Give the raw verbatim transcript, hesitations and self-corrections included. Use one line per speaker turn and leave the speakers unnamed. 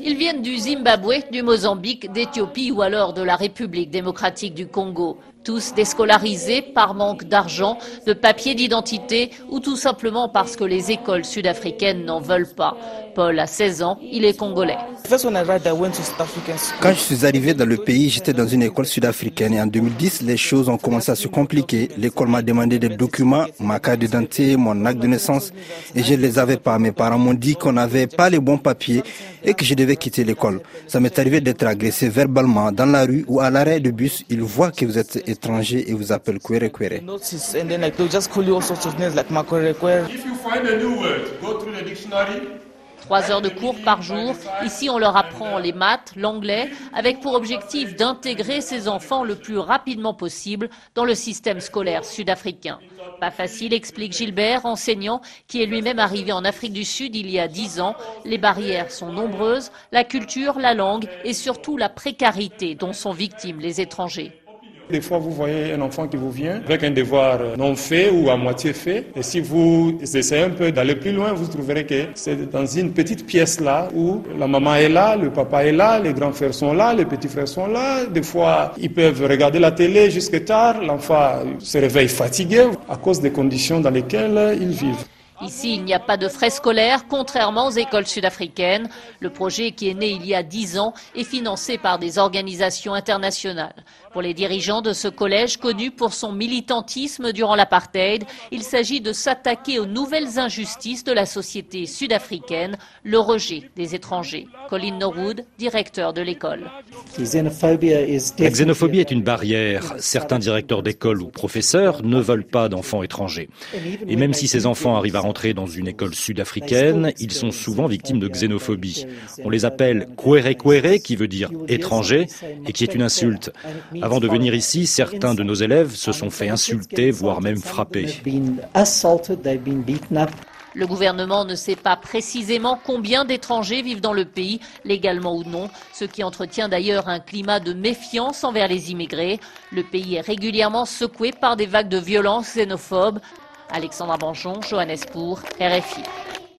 Ils viennent du Zimbabwe, du Mozambique, d'Éthiopie ou alors de la République démocratique du Congo. Tous déscolarisés par manque d'argent, de papiers d'identité ou tout simplement parce que les écoles sud-africaines n'en veulent pas. Paul a seize ans, il est congolais.
Quand je suis arrivé dans le pays, j'étais dans une école sud-africaine et en deux mille dix, les choses ont commencé à se compliquer. L'école m'a demandé des documents, ma carte d'identité, mon acte de naissance et je ne les avais pas. Mes parents m'ont dit qu'on n'avait pas les bons papiers et que je devais quitter l'école. Ça m'est arrivé d'être agressé verbalement dans la rue ou à l'arrêt de bus. Ils voient que vous êtes étranger et vous appellent Kwere Kwere.
Trois heures de cours par jour. Ici, on leur apprend les maths, l'anglais, avec pour objectif d'intégrer ces enfants le plus rapidement possible dans le système scolaire sud-africain. Pas facile, explique Gilbert, enseignant, qui est lui-même arrivé en Afrique du Sud il y a dix ans. Les barrières sont nombreuses, la culture, la langue et surtout la précarité dont sont victimes les étrangers.
Des fois, vous voyez un enfant qui vous vient avec un devoir non fait ou à moitié fait. Et si vous essayez un peu d'aller plus loin, vous trouverez que c'est dans une petite pièce là où la maman est là, le papa est là, les grands frères sont là, les petits frères sont là. Des fois, ils peuvent regarder la télé jusque tard. L'enfant se réveille fatigué à cause des conditions dans lesquelles ils vivent.
Ici, il n'y a pas de frais scolaires, contrairement aux écoles sud-africaines. Le projet, qui est né il y a dix ans, est financé par des organisations internationales. Pour les dirigeants de ce collège, connu pour son militantisme durant l'apartheid, il s'agit de s'attaquer aux nouvelles injustices de la société sud-africaine, le rejet des étrangers. Colin Norwood, directeur de l'école.
La xénophobie est une barrière. Certains directeurs d'école ou professeurs ne veulent pas d'enfants étrangers. Et même si ces enfants arrivent à rentrer dans une école sud-africaine, ils sont souvent victimes de xénophobie. On les appelle Kwere Kwere, qui veut dire étranger, et qui est une insulte. Avant de venir ici, certains de nos élèves se sont fait insulter, voire même frapper.
Le gouvernement ne sait pas précisément combien d'étrangers vivent dans le pays, légalement ou non, ce qui entretient d'ailleurs un climat de méfiance envers les immigrés. Le pays est régulièrement secoué par des vagues de violence xénophobes. Alexandra Banjon, Johannesburg, R F I.